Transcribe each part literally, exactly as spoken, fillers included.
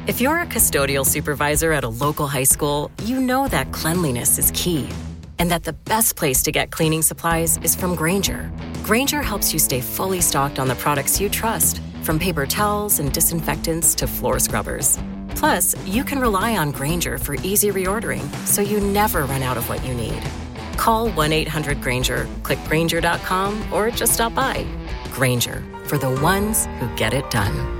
If you're a custodial supervisor at a local high school, you know that cleanliness is key, and that the best place to get cleaning supplies is from Grainger. Grainger helps you stay fully stocked on the products you trust, from paper towels and disinfectants to floor scrubbers. Plus, you can rely on Grainger for easy reordering, so you never run out of what you need. Call one eight hundred Grainger, click Grainger dot com, or just stop by. Grainger, for the ones who get it done.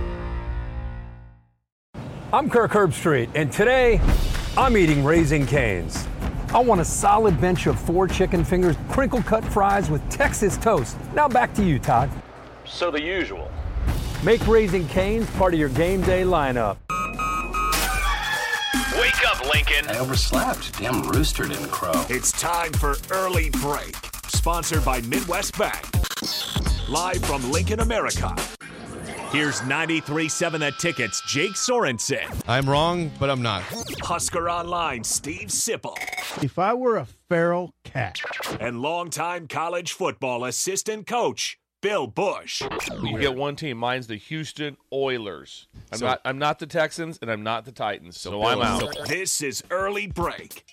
I'm Kirk Herbstreit, and today I'm eating Raising Cane's. I want a solid bench of four chicken fingers, crinkle-cut fries with Texas toast. Now back to you, Todd. So the usual. Make Raising Cane's part of your game day lineup. Wake up, Lincoln. I overslept. Damn rooster didn't crow. It's time for Early Break, sponsored by Midwest Bank. Live from Lincoln, America. Here's ninety-three point seven The Ticket's Jake Sorensen. I'm wrong, but I'm not. Husker Online, Steve Sipple. If I were a feral cat. And longtime college football assistant coach, Bill Bush. You get one team. Mine's the Houston Oilers. I'm so, not I'm not the Texans, and I'm not the Titans, so, so I'm out. This is Early Break.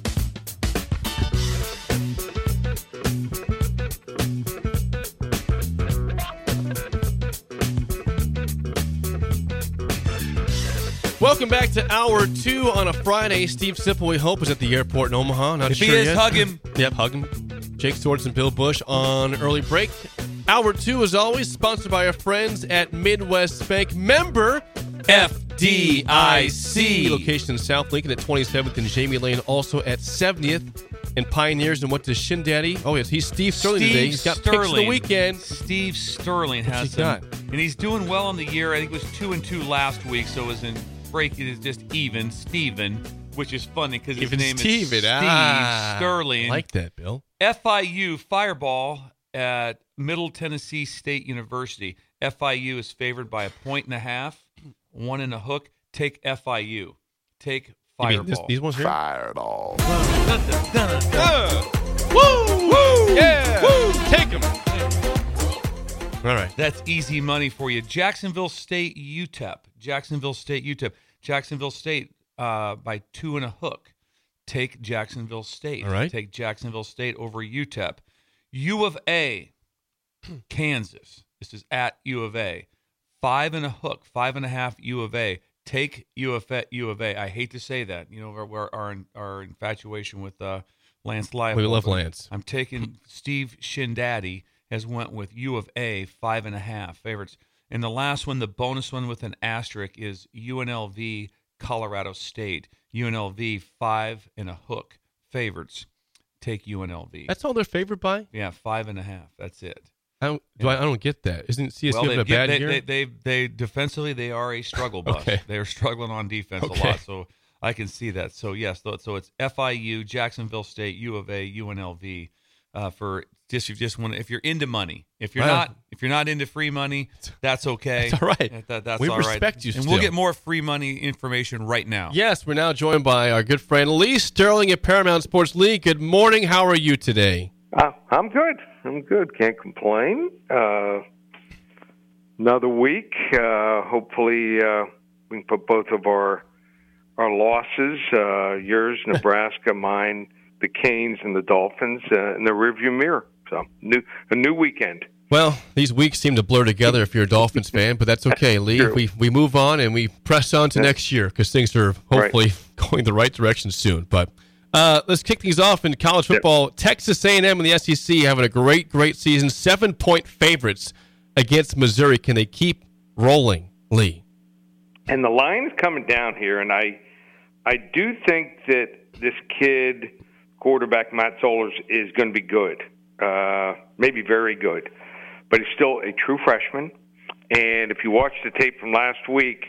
Welcome back to Hour two on a Friday. Steve Sipple, we hope, is at the airport in Omaha. Not if sure he is, yet. hug him. Yep, hug him. Jake Sorensen, Bill Bush on Early Break. Hour two, as always, sponsored by our friends at Midwest Bank. Member F D I C. Location in South Lincoln at twenty-seventh and Jamie Lane. Also at seventieth and Pioneers. And what does Shin Daddy? Oh, yes, he's Steve Sterling Steve today. He's got Sterling. picks of the weekend. Steve Sterling What's has he them. got? And he's doing well on the year. I think it was two and two last week, so it was in break. It is just even, Steven, which is funny because his Even name Steven. is Steve ah, Sterling. I like that, Bill. F I U Fireball at Middle Tennessee State University. F I U is favored by a point and a half, one and a hook. Take F I U. Take Fireball. This, these ones here? Fireball. Uh, woo! Woo! Yeah! Woo! Take them. All right. That's easy money for you. Jacksonville State U T E P. Jacksonville State U T E P. Jacksonville State uh, by two and a hook. Take Jacksonville State. All right. Take Jacksonville State over U T E P. U of A, Kansas. This is at U of A. Five and a hook. Five and a half U of A. Take U of A. U of A. I hate to say that. You know, our our, our infatuation with uh, Lance Leipold. We love Lance. I'm taking Steve Shindaddy has went with U of A, five and a half favorites. And the last one, the bonus one with an asterisk, is U N L V, Colorado State. U N L V, five and a hook favorites. Take U N L V. That's all they're favored by? Yeah, five and a half. That's it. I don't, do I, I don't get that. Isn't C S U well, having a bad they, year? They, they, they, defensively, they are a struggle bus. Okay. They're struggling on defense Okay. a lot, so I can see that. So, yes, so, so it's F I U, Jacksonville State, U of A, U N L V. Uh, for just you just want if you're into money, if you're Well, not if you're not into free money, that's okay. That's all right. That, that's We all right. respect you and still. we'll get more free money information right now. Yes, we're now joined by our good friend Lee Sterling at Paramount Sports. Lee, good morning. How are you today? Uh, I'm good. I'm good. Can't complain. Uh, another week. Uh, hopefully, uh, we can put both of our our losses, uh, yours, Nebraska, mine, the Canes, and the Dolphins, uh, in the rearview mirror. So, new a new weekend. Well, these weeks seem to blur together if you're a Dolphins fan, but that's okay, Lee. True. We we move on and we press on to Yeah. next year because things are hopefully Right. going the right direction soon. But uh, let's kick things off in college football. Yep. Texas A and M and the S E C having a great, great season. Seven-point favorites against Missouri. Can they keep rolling, Lee? And the line's coming down here, and I I do think that this kid, quarterback Matt Zollers, is going to be good. Uh, maybe very good. But he's still a true freshman. And if you watch the tape from last week,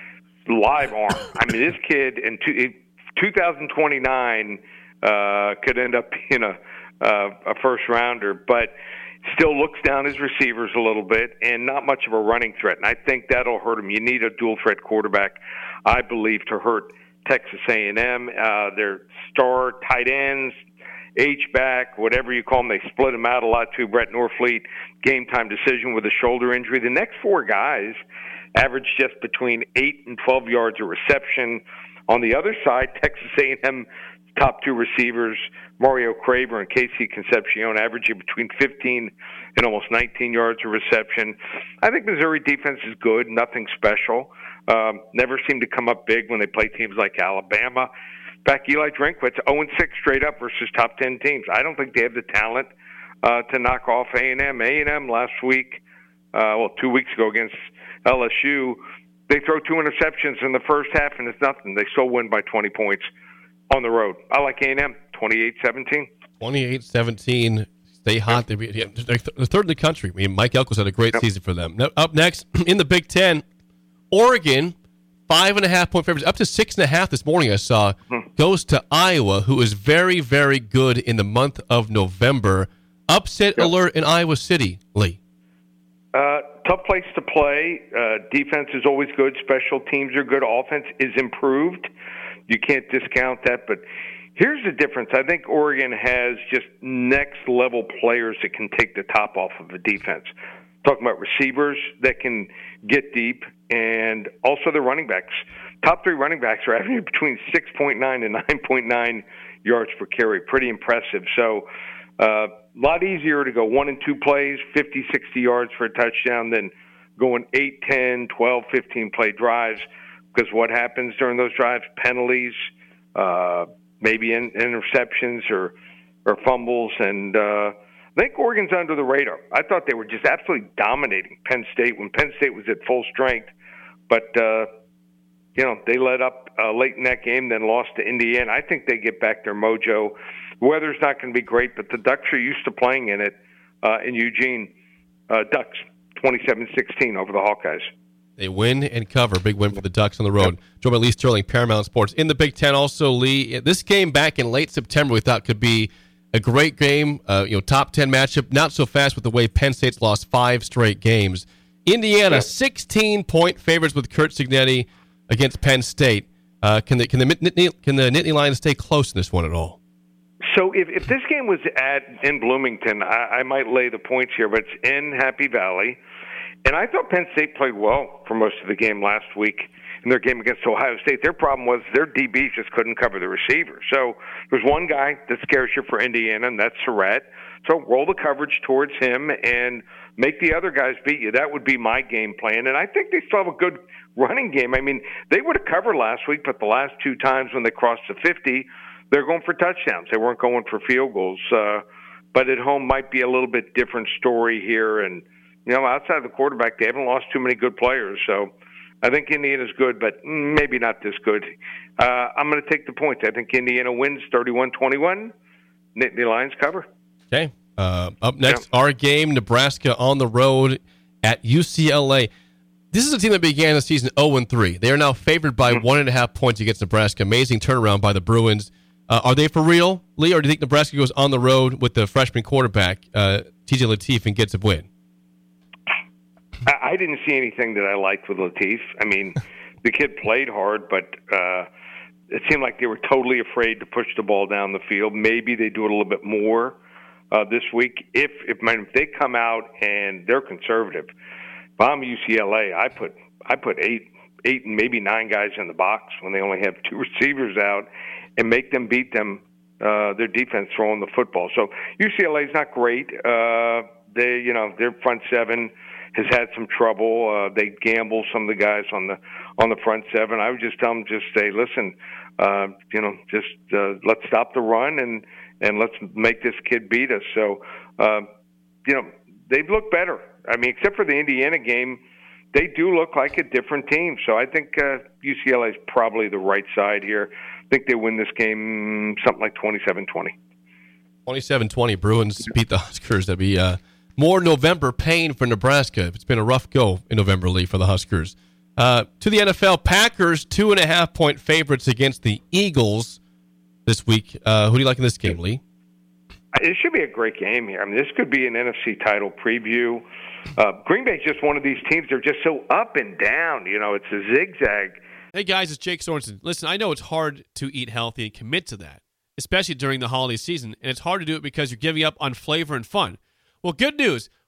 live arm. I mean, this kid in two, twenty twenty-nine uh, could end up being a, uh, a first-rounder, but still looks down his receivers a little bit and not much of a running threat. And I think that'll hurt him. You need a dual-threat quarterback, I believe, to hurt Texas A and M. Uh, their star tight ends, H-back, whatever you call them, they split him out a lot too. Brett Norfleet, game-time decision with a shoulder injury. The next four guys average just between eight and twelve yards a reception. On the other side, Texas A and M top two receivers, Mario Craver and Casey Concepcion, averaging between fifteen and almost nineteen yards a reception. I think Missouri defense is good, nothing special. Um, never seem to come up big when they play teams like Alabama. In fact, Eli Drinkwitz, oh and six straight up versus top ten teams. I don't think they have the talent uh, to knock off A and M. A and M last week, uh, well, two weeks ago against L S U, they throw two interceptions in the first half, and it's nothing. They still win by twenty points on the road. I like A and M, twenty-eight seventeen. twenty-eight seventeen. Stay hot. Yep. They're, they're third in the country. I mean, Mike Elko's had a great yep. season for them. Now, up next, in the Big Ten, Oregon, five and a half point favorites, up to six and a half this morning I saw, mm-hmm. goes to Iowa, who is very, very good in the month of November. Upset yep. alert in Iowa City, Lee. Uh, tough place to play. Uh, defense is always good. Special teams are good. Offense is improved. You can't discount that. But here's the difference. I think Oregon has just next-level players that can take the top off of a defense. Talking about receivers that can get deep, and also the running backs. Top three running backs are averaging between six point nine and nine point nine yards per carry. Pretty impressive. So uh, a lot easier to go one and two plays, fifty, sixty yards for a touchdown than going eight, ten, twelve, fifteen play drives, because what happens during those drives? Penalties, uh, maybe in, interceptions or, or fumbles, and uh, I think Oregon's under the radar. I thought they were just absolutely dominating Penn State when Penn State was at full strength, but uh, you know, they let up uh, late in that game, then lost to Indiana. I think they get back their mojo. Weather's not going to be great, but the Ducks are used to playing in it uh, in Eugene. Uh, Ducks, twenty-seven sixteen over the Hawkeyes. They win and cover. Big win for the Ducks on the road. Yep. Joe by Lee Sterling, Paramount Sports. In the Big Ten also, Lee, this game back in late September we thought could be a great game, uh, you know, top ten matchup. Not so fast with the way Penn State's lost five straight games. Indiana, sixteen-point favorites with Curt Cignetti against Penn State. Uh, can the can the Nittany, can the Nittany Lions stay close in this one at all? So if, if this game was at in Bloomington, I, I might lay the points here, but it's in Happy Valley. And I thought Penn State played well for most of the game last week in their game against Ohio State. Their problem was their D Bs just couldn't cover the receivers. So there's one guy that scares you for Indiana, and that's Surratt. So roll the coverage towards him and make the other guys beat you. That would be my game plan. And I think they still have a good running game. I mean, they would have covered last week, but the last two times when they crossed the fifty, they're going for touchdowns. They weren't going for field goals. Uh, but at home might be a little bit different story here. And, you know, outside of the quarterback, they haven't lost too many good players. So I think Indiana's good, but maybe not this good. Uh, I'm going to take the points. I think Indiana wins thirty-one twenty-one. Nittany Lions cover. Okay. Uh, up next, yeah. our game, Nebraska on the road at U C L A. This is a team that began the season oh and three. They are now favored by mm-hmm. one and a half points against Nebraska. Amazing turnaround by the Bruins. Uh, are they for real, Lee, or do you think Nebraska goes on the road with the freshman quarterback, uh, T J Lateef, and gets a win? I didn't see anything that I liked with Lateef. I mean, the kid played hard, but uh, it seemed like they were totally afraid to push the ball down the field. Maybe they do it a little bit more uh, this week. If if, man, if they come out and they're conservative, if I'm U C L A, I put I put eight eight and maybe nine guys in the box when they only have two receivers out, and make them beat them. Uh, their defense throwing the football. So U C L A is not great. Uh, they you know their front seven has had some trouble. Uh, they gamble some of the guys on the on the front seven. I would just tell them, just say, listen, uh, you know, just uh, let's stop the run and and let's make this kid beat us. So, uh, you know, they've looked better. I mean, except for the Indiana game, they do look like a different team. So I think uh, U C L A is probably the right side here. I think they win this game something like twenty-seven twenty. twenty-seven twenty. Bruins beat the Huskers. That'd be uh, more November pain for Nebraska. It's been a rough go in November, Lee, for the Huskers. Uh, to the N F L, Packers, two and a half point favorites against the Eagles this week. Uh, who do you like in this game, Lee? It should be a great game here. I mean, this could be an N F C title preview. Uh, Green Bay's just one of these teams. They're just so up and down. You know, it's a zigzag. Hey, guys, it's Jake Sorensen. Listen, I know it's hard to eat healthy and commit to that, especially during the holiday season, and it's hard to do it because you're giving up on flavor and fun. Well, good news.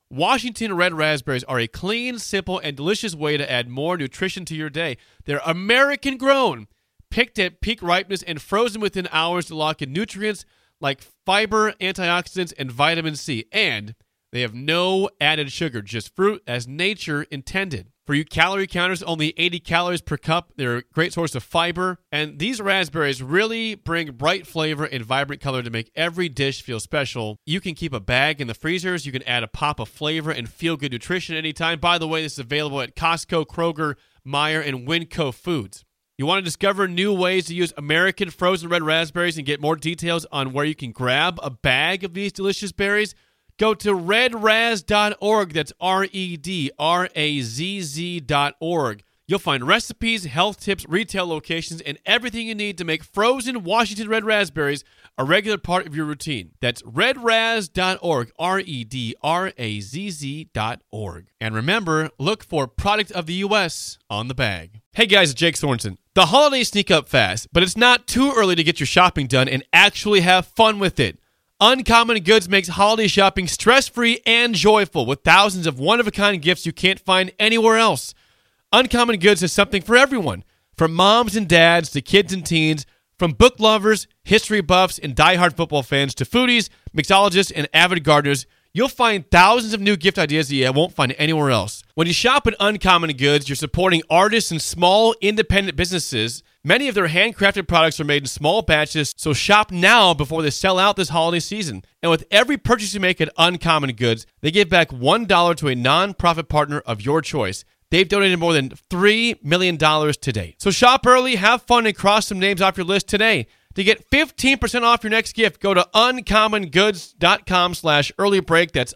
Washington Red Raspberries are a clean, simple, and delicious way to add more nutrition to your day. They're American grown, picked at peak ripeness, and frozen within hours to lock in nutrients like fiber, antioxidants, and vitamin C. And they have no added sugar, just fruit as nature intended. For you calorie counters, only eighty calories per cup. They're a great source of fiber. And these raspberries really bring bright flavor and vibrant color to make every dish feel special. You can keep a bag in the freezers. You can add a pop of flavor and feel-good nutrition anytime. By the way, this is available at Costco, Kroger, Meijer, and Winco Foods. You want to discover new ways to use American frozen red raspberries and get more details on where you can grab a bag of these delicious berries? Go to red raz dot org. That's R E D R A Z Z dot org. You'll find recipes, health tips, retail locations, and everything you need to make frozen Washington red raspberries a regular part of your routine. That's red raz dot org, R E D R A Z Z dot org. And remember, look for Product of the U S on the bag. Hey guys, it's Jake Sorensen. The holidays sneak up fast, but it's not too early to get your shopping done and actually have fun with it. Uncommon Goods makes holiday shopping stress-free and joyful with thousands of one-of-a-kind gifts you can't find anywhere else. Uncommon Goods has something for everyone, from moms and dads to kids and teens, from book lovers, history buffs, and diehard football fans to foodies, mixologists, and avid gardeners. You'll find thousands of new gift ideas that you won't find anywhere else. When you shop at Uncommon Goods, you're supporting artists and small, independent businesses. Many of their handcrafted products are made in small batches, so shop now before they sell out this holiday season. And with every purchase you make at Uncommon Goods, they give back one dollar to a nonprofit partner of your choice. They've donated more than three million dollars to date. So shop early, have fun, and cross some names off your list today. To get fifteen percent off your next gift, go to uncommongoods.com slash early break. That's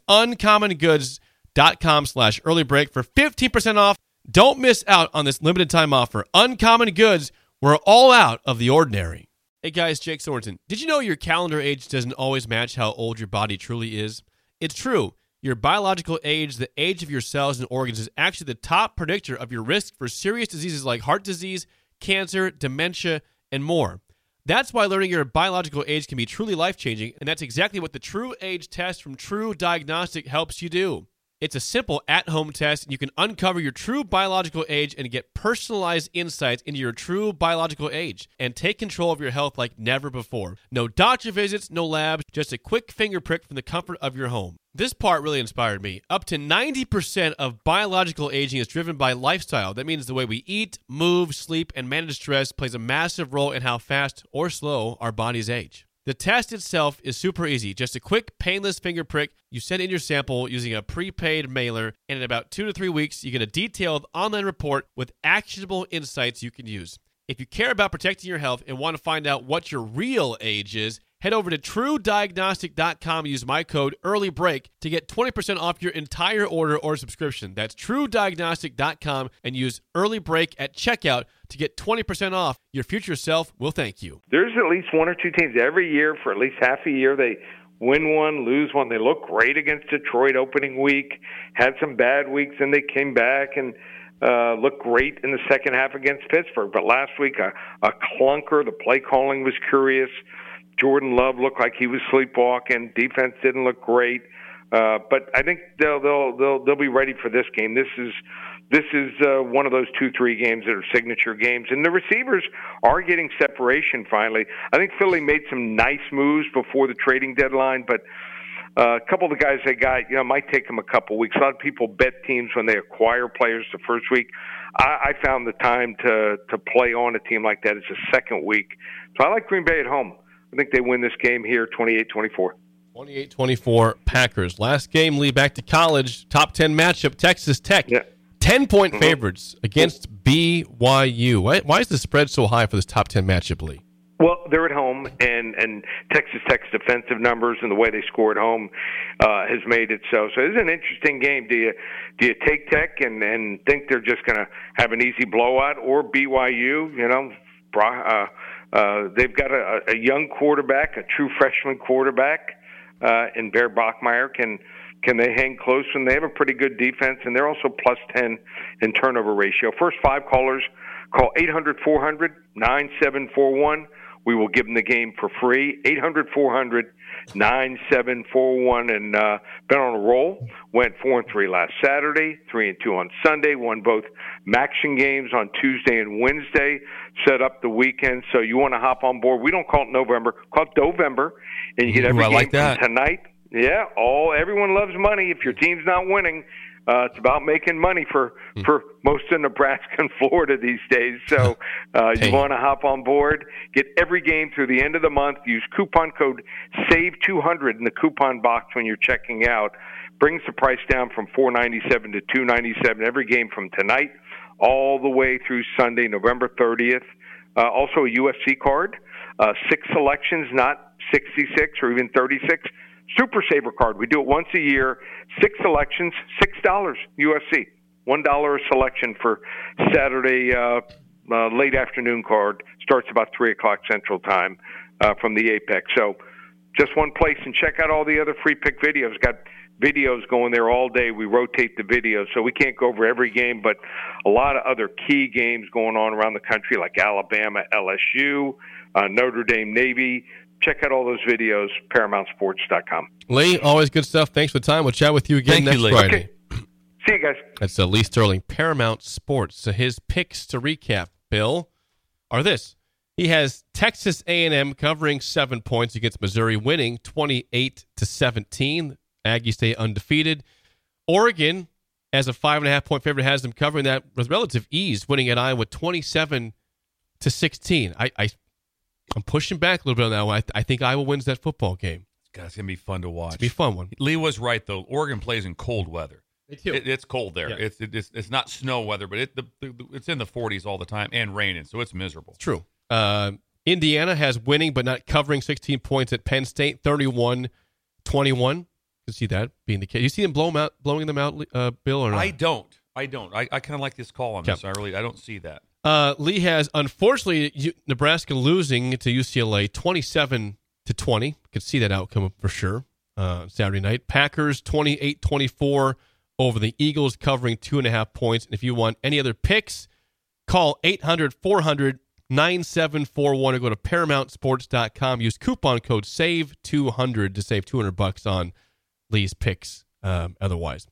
uncommongoods.com slash early break for fifteen percent off. Don't miss out on this limited time offer. Uncommon Goods, we're all out of the ordinary. Hey guys, Jake Sorensen. Did you know your calendar age doesn't always match how old your body truly is? It's true. Your biological age, the age of your cells and organs, is actually the top predictor of your risk for serious diseases like heart disease, cancer, dementia, and more. That's why learning your biological age can be truly life-changing, and that's exactly what the True Age test from True Diagnostic helps you do. It's a simple at-home test, and you can uncover your true biological age and get personalized insights into your true biological age and take control of your health like never before. No doctor visits, no labs, just a quick finger prick from the comfort of your home. This part really inspired me. Up to ninety percent of biological aging is driven by lifestyle. That means the way we eat, move, sleep, and manage stress plays a massive role in how fast or slow our bodies age. The test itself is super easy. Just a quick, painless finger prick. You send in your sample using a prepaid mailer, and in about two to three weeks, you get a detailed online report with actionable insights you can use. If you care about protecting your health and want to find out what your real age is, head over to true diagnostic dot com and use my code EARLYBREAK to get twenty percent off your entire order or subscription. That's true diagnostic dot com and use EARLYBREAK at checkout to get twenty percent off. Your future self will thank you. There's at least one or two teams every year for at least half a year. They win one, lose one. They look great against Detroit opening week, had some bad weeks, and they came back and uh, looked great in the second half against Pittsburgh. But last week, a, a clunker. The play calling was curious. Jordan Love looked like he was sleepwalking. Defense didn't look great, uh, but I think they'll they'll they'll they'll be ready for this game. This is this is uh, one of those two three games that are signature games, and the receivers are getting separation finally. I think Philly made some nice moves before the trading deadline, but uh, a couple of the guys they got, you know, might take them a couple weeks. A lot of people bet teams when they acquire players the first week. I, I found the time to to play on a team like that is the second week, so I like Green Bay at home. I think they win this game here twenty-eight twenty-four. twenty-eight twenty-four Packers. Last game, lead back to college. Top ten matchup, Texas Tech. Yeah. ten-point Mm-hmm. favorites against B Y U. Why, why is the spread so high for this top ten matchup, Lee? Well, they're at home, and, and Texas Tech's defensive numbers and the way they score at home uh, has made it so. So it's an interesting game. Do you do you take Tech and, and think they're just going to have an easy blowout, or B Y U, you know, uh, Uh, they've got a, a young quarterback, a true freshman quarterback uh, in Bear Bachmeier. Can can they hang close? And they have a pretty good defense, and they're also plus ten in turnover ratio. First five callers, call eight hundred four hundred nine seven four one. we will give them the game for free. eight hundred, four hundred, nine seven four one. And uh, been on a roll. Went four and three last Saturday, three and two on Sunday. Won both Maction games on Tuesday and Wednesday. Set up the weekend. So you want to hop on board. We don't call it November. Call it Dovember. And you get every Ooh, I game like that. from tonight. Yeah, all everyone loves money. If your team's not winning, uh, it's about making money for, for most of Nebraska and Florida these days. So uh, you want to hop on board, get every game through the end of the month. Use coupon code save two hundred in the coupon box when you're checking out. Brings the price down from four ninety-seven to two ninety-seven every game from tonight all the way through Sunday, November thirtieth. Uh, also a U F C card, uh, six selections, not sixty-six or even thirty-six. Super Saver card. We do it once a year. Six selections, six dollars U F C. One dollar a selection for Saturday uh, uh, late afternoon card. Starts about three o'clock Central Time uh, from the Apex. So just one place, and check out all the other free pick videos. Got videos going there all day. We rotate the videos, so we can't go over every game, but a lot of other key games going on around the country, like Alabama, L S U, uh, Notre Dame, Navy. Check out all those videos, paramount sports dot com. Lee, always good stuff. Thanks for the time. We'll chat with you again Thank next you, Lee. Friday. Okay. See you guys. That's uh, Lee Sterling, Paramount Sports. So his picks to recap, Bill, are this. He has Texas A and M covering seven points against Missouri, winning twenty-eight to seventeen. Aggies stay undefeated. Oregon, as a five and a half point favorite, has them covering that with relative ease, winning at Iowa twenty-seven to sixteen. I, I I'm pushing back a little bit on that one. I, th- I think Iowa wins that football game. God, it's going to be fun to watch. It's going to be a fun one. Lee was right, though. Oregon plays in cold weather. They do. It, it's cold there. Yeah. It's, it's it's not snow weather, but it the, the, it's in the forties all the time and raining, so it's miserable. It's true. Uh, Indiana has winning but not covering sixteen points at Penn State, thirty-one twenty-one. You can see that being the case. You see them blow them out, blowing them out, uh, Bill, or not? I don't. I don't. I, I kind of like this call on Yeah. this. I really I don't see that. Uh, Lee has, unfortunately, U- Nebraska losing to U C L A twenty-seven to twenty. You can see that outcome for sure uh, Saturday night. Packers twenty-eight twenty-four over the Eagles, covering two and a half points. And if you want any other picks, call eight hundred, four hundred, nine seven four one or go to paramount sports dot com. Use coupon code save two hundred to save two hundred bucks on Lee's picks um, otherwise.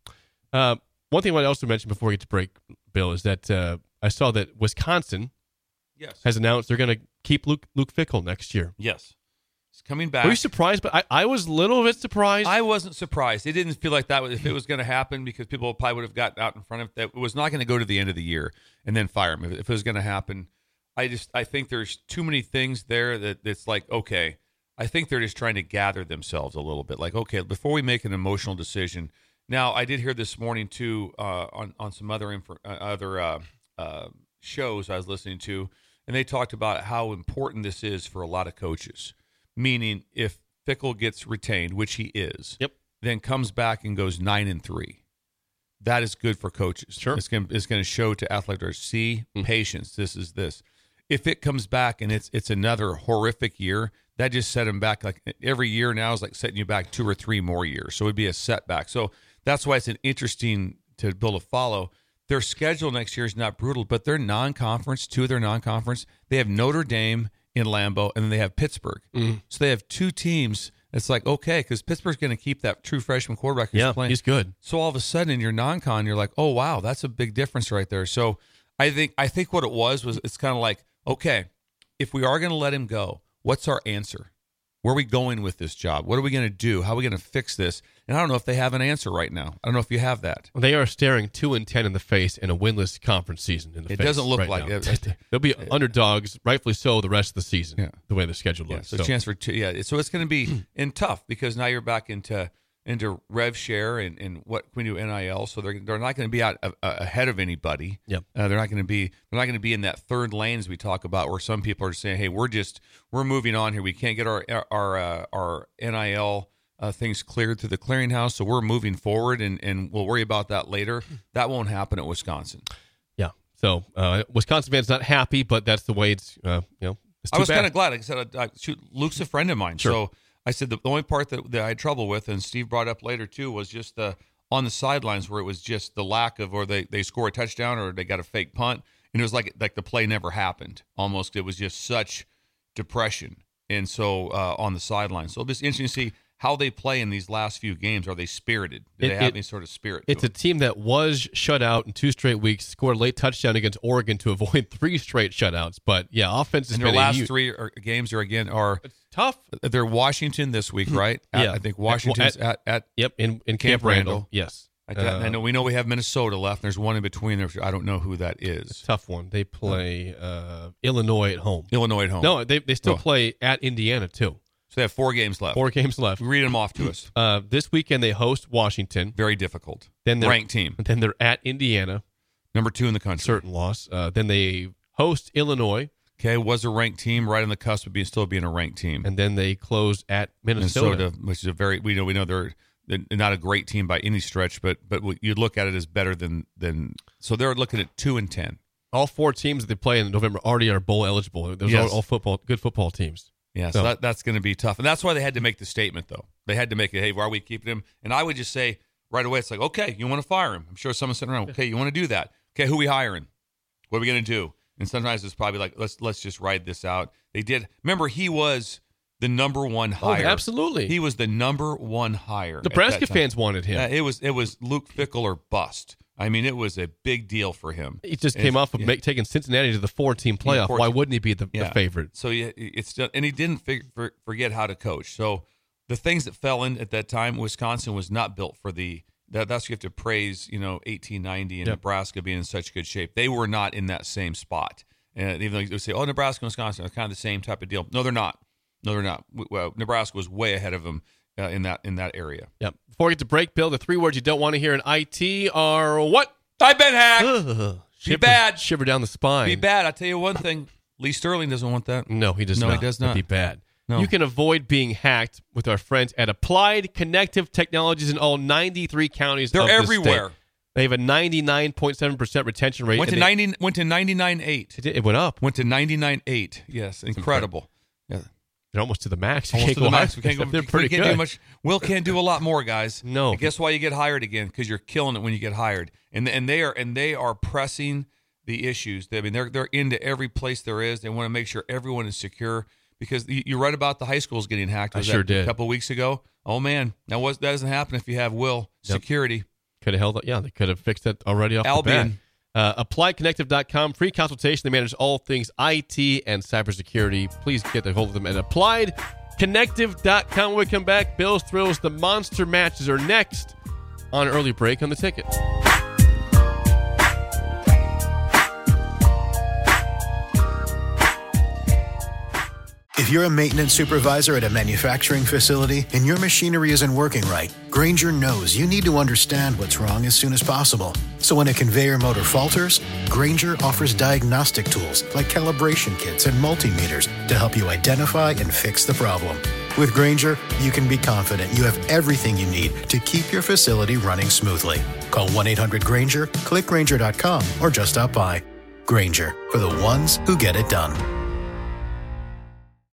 Uh, one thing I want to also mention before we get to break, Bill, is that uh, I saw that Wisconsin Yes. has announced they're going to keep Luke Luke Fickell next year. Yes. He's coming back. Were you surprised? But I, I was a little bit surprised. I wasn't surprised. It didn't feel like that was, if it was going to happen, because people probably would have gotten out in front of that. It was not going to go to the end of the year and then fire him. If, if it was going to happen, I just I think there's too many things there that it's like, okay, I think they're just trying to gather themselves a little bit. Like, okay, before we make an emotional decision. Now, I did hear this morning too uh, on on some other info, uh, other uh, uh, shows I was listening to, and they talked about how important this is for a lot of coaches. Meaning, if Fickell gets retained, which he is, yep, then comes back and goes nine and three, that is good for coaches. Sure, it's going it's going to show to athletic directors, see mm. patience. This is this. If it comes back and it's it's another horrific year, that just set him back. Like every year now is like setting you back two or three more years. So it'd be a setback. So that's why it's an interesting to build a follow. Their schedule next year is not brutal, but they're non-conference. Two of their non-conference, they have Notre Dame in Lambeau, and then they have Pittsburgh. Mm. So they have two teams. It's like, okay, because Pittsburgh's going to keep that true freshman quarterback who's yeah, playing. He's good. So all of a sudden in your non-con, you're like, oh wow, that's a big difference right there. So I think I think what it was was it's kind of like, okay, if we are going to let him go, what's our answer? Where are we going with this job? What are we going to do? How are we going to fix this? And I don't know if they have an answer right now. I don't know if you have that. They are staring two and ten in the face in a winless conference season. In the it face doesn't look right like now. it. They'll be uh, underdogs, rightfully so, the rest of the season. Yeah. The way the schedule yeah, looks. So, so chance for two, yeah. So it's going to be in tough because now you're back into into rev share and, and what can we do N I L. So they're they're not going to be out uh, ahead of anybody. Yep. Uh, they're not going to be they're not going to be in that third lane as we talk about, where some people are saying, hey, we're just we're moving on here. We can't get our our uh, our N I L uh, things cleared through the clearinghouse, so we're moving forward and and we'll worry about that later. That won't happen at Wisconsin. Yeah. So uh, Wisconsin fans not happy, but that's the way it's uh, you know. It's too I was bad. kind of glad. Like I said, I, I, shoot, Luke's a friend of mine, Sure. so. I said the only part that, that I had trouble with, and Steve brought up later too, was just the on the sidelines where it was just the lack of, or they, they score a touchdown or they got a fake punt, and it was like like the play never happened. Almost, it was just such, depression, and so uh, on the sideline. So just interesting to see how they play in these last few games. Are they spirited? Do It- they have it- any sort of spirit? It's to a team that was shut out in two straight weeks, scored a late touchdown against Oregon to avoid three straight shutouts. But yeah, offense has and their been a last huge- three are, games are again are It's tough. they're Washington this week, right? At- Yeah. I think Washington's At- at, at, Yep, in, in Camp Camp Randall. Randall. Yes. I, I know we know we have Minnesota left. And there's one in between there. I don't know who that is. Tough one. They play uh, Illinois at home. Illinois at home. No, they they still Oh. play at Indiana too. So they have four games left. Four games left. Read them off to us. Uh, this weekend they host Washington. Very difficult. Then they're, Ranked team. Then they're at Indiana. Number two in the country. Certain loss. Uh, then they host Illinois. Okay, was a ranked team right on the cusp of being still being a ranked team. And then they close at Minnesota. Minnesota, which is a very we know we know they're, they're not a great team by any stretch, but but you'd look at it as better than than so they're looking at two and ten. All four teams that they play in November already are bowl eligible. Those Yes. are all football, good football teams. Yeah, so, So- that, that's going to be tough, and that's why they had to make the statement. Though they had to make it, hey, why are we keeping him? And I would just say right away, it's like, okay, you want to fire him? I'm sure someone's sitting around. Okay, you want to do that? Okay, who are we hiring? What are we going to do? And sometimes it's probably like, let's let's just ride this out. They did. Remember, he was the number one Oh, hire. absolutely. He was the number one hire. at Nebraska that time. fans wanted him. Uh, it was it was Luke Fickell or bust. I mean, it was a big deal for him. He just And came it's- off of yeah. make, taking Cincinnati to the four-team Yeah, playoff. four Why team- wouldn't he be the, Yeah. the favorite? So yeah, it's still, and he didn't fig- for, forget how to coach. So the things that fell in at that time, Wisconsin was not built for the. That, that's you have to praise. You know, eighteen ninety and Yep. Nebraska being in such good shape. They were not in that same spot. And even though you say, "Oh, Nebraska, and Wisconsin are kind of the same type of deal," no, they're not. No, they're not. Well, Nebraska was way ahead of them uh, in that in that area. Yep. Before we get to break, Bill, the three words you don't want to hear in I T are what? I've been hacked. Ugh. Be bad. Shiver down the spine. Be bad. I tell you one thing. Lee Sterling doesn't want that. No, he does No, not. he does That'd not. be bad. No. You can avoid being hacked with our friends at Applied Connective Technologies in all ninety-three counties. They're of the everywhere. state. They have a ninety-nine point seven percent retention rate. Went to and they- ninety. Went to ninety nine eight. It, it went up. Went to ninety nine eight. Yes, incredible. Yeah. They're almost to the max. You Almost can't to go the max. higher. We can't go. They're we pretty can't good. do much. Will can't do a lot more, guys. No. And guess why you get hired again? Because you're killing it when you get hired. And and they are and they are pressing the issues. They, I mean, they're they're into every place there is. They want to make sure everyone is secure. Because you, you read about the high schools getting hacked. I Was sure that did. A couple of weeks ago. Oh man, that was that doesn't happen if you have Will Yep. security. Could have held it. Yeah, they could have fixed that already off Albion. the bat. Uh, apply connective dot com, free consultation. They manage all things I T and cybersecurity. Please get a hold of them at applied connective dot com. When we come back, Bill's Thrills, the monster matches are next on Early Break on the Ticket. If you're a maintenance supervisor at a manufacturing facility and your machinery isn't working right, Grainger knows you need to understand what's wrong as soon as possible. So when a conveyor motor falters, Grainger offers diagnostic tools like calibration kits and multimeters to help you identify and fix the problem. With Grainger, you can be confident you have everything you need to keep your facility running smoothly. Call one eight hundred Grainger, click Grainger dot com, or just stop by. Grainger, for the ones who get it done.